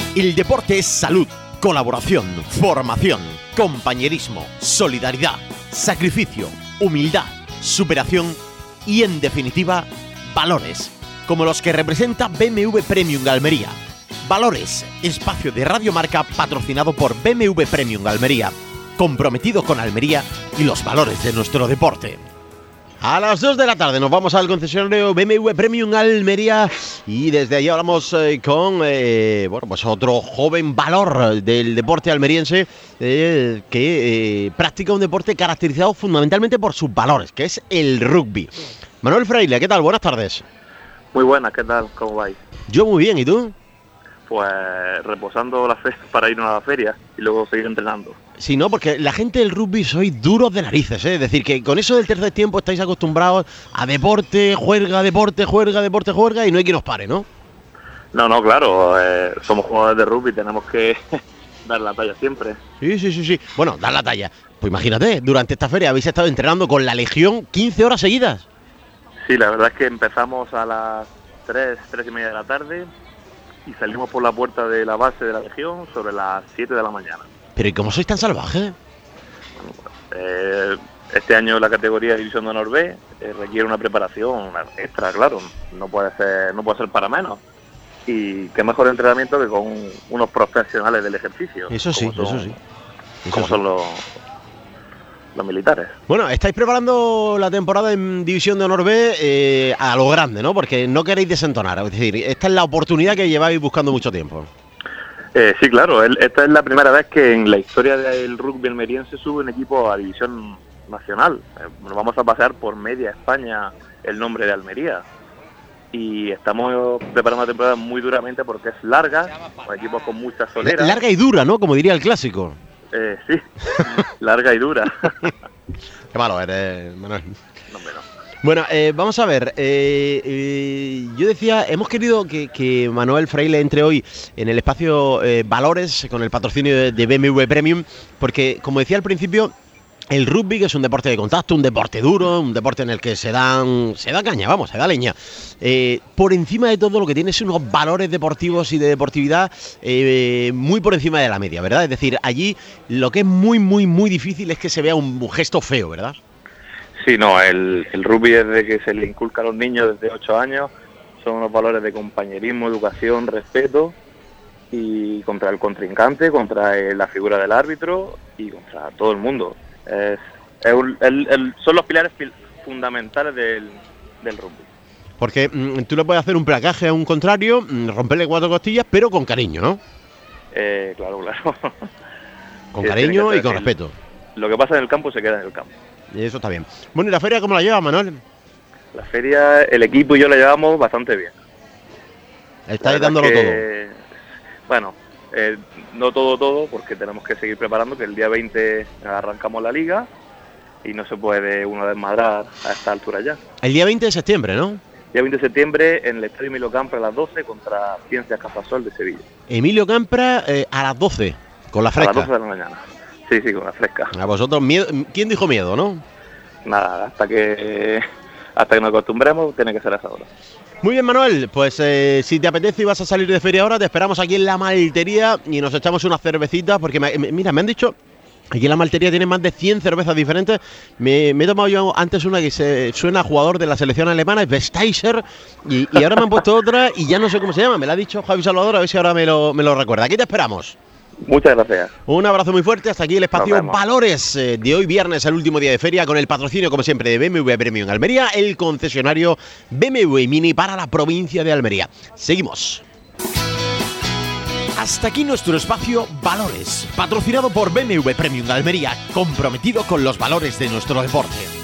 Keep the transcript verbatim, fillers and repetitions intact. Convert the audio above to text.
El deporte es salud, colaboración, formación, compañerismo, solidaridad, sacrificio, humildad, superación y, en definitiva, valores, como los que representa B M W Premium Almería. Valores, espacio de Radio Marca patrocinado por B M W Premium Almería, comprometido con Almería y los valores de nuestro deporte. A las dos de la tarde nos vamos al concesionario B M W Premium Almería y desde allí hablamos eh, con eh, bueno, pues otro joven valor del deporte almeriense eh, que eh, practica un deporte caracterizado fundamentalmente por sus valores, que es el rugby. Manuel Fraile, ¿qué tal? Buenas tardes. Muy buenas, ¿qué tal? ¿Cómo vais? Yo muy bien, ¿y tú? Pues reposando la fe para irnos a la feria y luego seguir entrenando. Sí, no, porque la gente del rugby sois duros de narices, ¿eh? Es decir, que con eso del tercer tiempo estáis acostumbrados a deporte, juerga, deporte, juerga, deporte, juerga y no hay quien os pare, ¿no? No, no, claro, eh, somos jugadores de rugby, tenemos que dar la talla siempre. Sí, sí, sí, sí. Bueno, dar la talla. Pues imagínate, durante esta feria habéis estado entrenando con la Legión quince horas seguidas. Sí, la verdad es que empezamos a las tres, tres y media de la tarde y salimos por la puerta de la base de la Legión sobre las siete de la mañana. Pero ¿y cómo sois tan salvajes? Bueno, pues, eh, este año la categoría División de Honor B eh, requiere una preparación extra, claro, no puede ser, no puede ser para menos. Y qué mejor entrenamiento que con unos profesionales del ejercicio. Eso sí, son, eso sí. Eso como sí. son los, los militares. Bueno, estáis preparando la temporada en División de Honor B eh, a lo grande, ¿no? Porque no queréis desentonar. Es decir, esta es la oportunidad que lleváis buscando mucho tiempo. Eh, sí, claro, el, esta es la primera vez que en la historia del rugby almeriense sube un equipo a división nacional. Eh, nos vamos a pasear por media España el nombre de Almería. Y estamos preparando una temporada muy duramente porque es larga, con equipos con mucha solera. Larga y dura, ¿no? Como diría el clásico. Eh, sí, larga y dura. Qué malo eres, Manuel. No, menos. Bueno, eh, vamos a ver, eh, eh, yo decía, hemos querido que, que Manuel Fraile entre hoy en el espacio eh, Valores con el patrocinio de, de B M W Premium, porque como decía al principio, el rugby, que es un deporte de contacto, un deporte duro, un deporte en el que se dan, se da caña, vamos, se da leña. Eh, por encima de todo lo que tiene es unos valores deportivos y de deportividad eh, muy por encima de la media, ¿verdad? Es decir, allí lo que es muy, muy, muy difícil es que se vea un, un gesto feo, ¿verdad? Sí, no, el, el rugby desde que se le inculca a los niños desde ocho años son unos valores de compañerismo, educación, respeto y contra el contrincante, contra el, la figura del árbitro y contra todo el mundo. Es, es un, el, el, son los pilares fil, fundamentales del, del rugby. Porque mmm, tú le puedes hacer un placaje a un contrario, mmm, romperle cuatro costillas, pero con cariño, ¿no? Eh, claro, claro. Con cariño y con respeto. Lo que pasa en el campo se queda en el campo. Y eso está bien. Bueno, ¿y la feria cómo la lleva, Manuel? La feria, el equipo y yo la llevamos bastante bien. Estáis dándolo que, todo. Bueno, eh, no todo, todo, porque tenemos que seguir preparando, que el día veinte arrancamos la liga y no se puede uno desmadrar a esta altura ya. El día veinte de septiembre, ¿no? Día veinte de septiembre en el Estadio Emilio Campra a las doce contra Ciencias Cazasol de Sevilla. Emilio Campra eh, a las doce, con la fresca. A las doce de la mañana. Sí, sí, con la fresca. A vosotros, miedo. ¿Quién dijo miedo, no? Nada, hasta que hasta que nos acostumbremos, tiene que ser a esa hora. Muy bien, Manuel, pues eh, si te apetece y vas a salir de feria ahora, te esperamos aquí en la maltería y nos echamos unas cervecitas, porque me, me, mira, me han dicho, aquí en la maltería tienen más de cien cervezas diferentes. Me, me he tomado yo antes una que se suena a jugador de la selección alemana, es Vesteiser, y, y ahora me han puesto otra y ya no sé cómo se llama, me la ha dicho Javi Salvador, a ver si ahora me lo, me lo recuerda. Aquí te esperamos. Muchas gracias. Un abrazo muy fuerte, hasta aquí el espacio Valores eh, de hoy viernes, el último día de feria, con el patrocinio como siempre de B M W Premium en Almería, el concesionario B M W Mini para la provincia de Almería. Seguimos. Hasta aquí nuestro espacio Valores, patrocinado por B M W Premium Almería, comprometido con los valores de nuestro deporte.